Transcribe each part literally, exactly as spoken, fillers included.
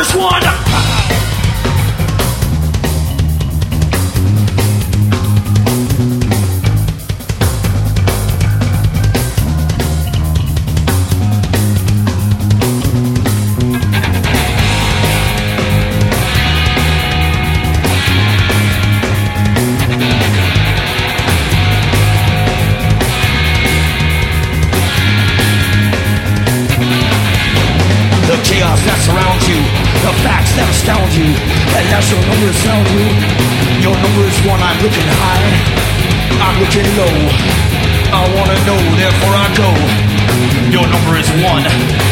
is one. That surround you, the facts that astound you, and as your numbers sound you, your number is one. I'm looking high, I'm looking low, I wanna know, therefore I go. Your number is one.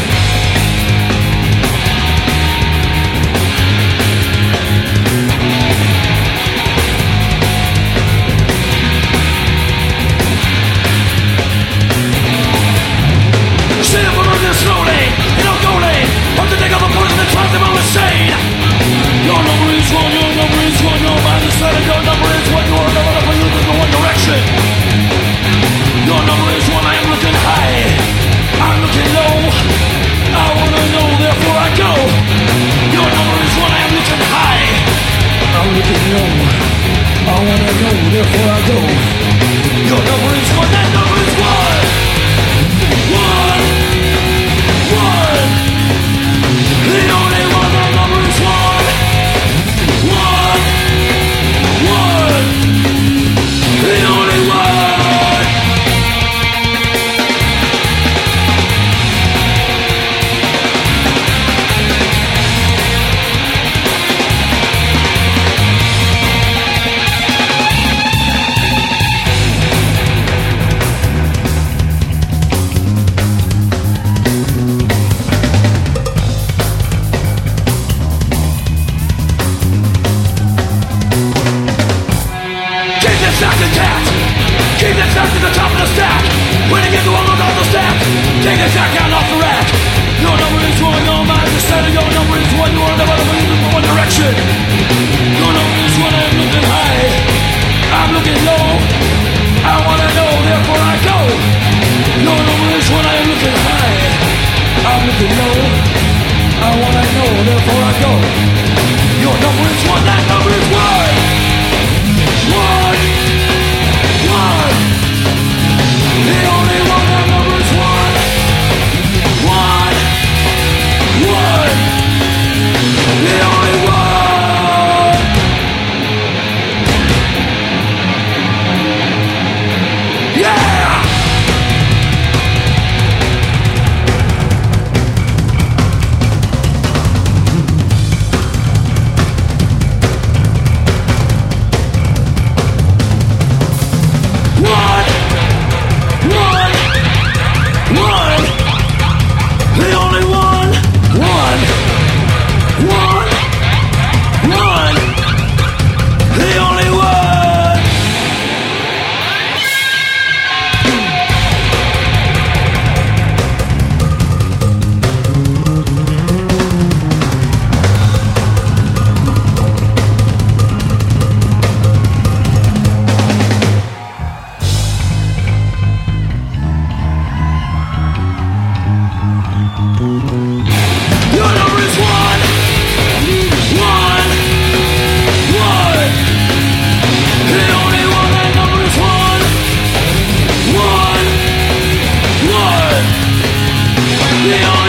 Slowly, in a goalie, I'm the dig of a person that tries them all insane. Your number is one, your number is one, your mind is set, your number is one, you are never up, you in one direction. Your number is one, I am looking high, I'm looking low, I wanna know, therefore I go. Your number is one, I am looking high, I'm looking low, I wanna know, therefore I go. Your number is one, that number is one. One. One, the only one, that number is one. One, one, the only one. Keep that stack to the top of the stack. When you get to all those on the stack, take the jack out off the rack. Your number is one, your mind is set. Your number is one, you are never moving in one direction. Your number is one, I'm looking high, I'm looking low, I wanna know, therefore I go. Your number is one, I am looking high, I'm looking low, I wanna know, therefore I go. Your number is one, that number is one. One. One, the only one, that number is one. One, one, the only one. Yeah! The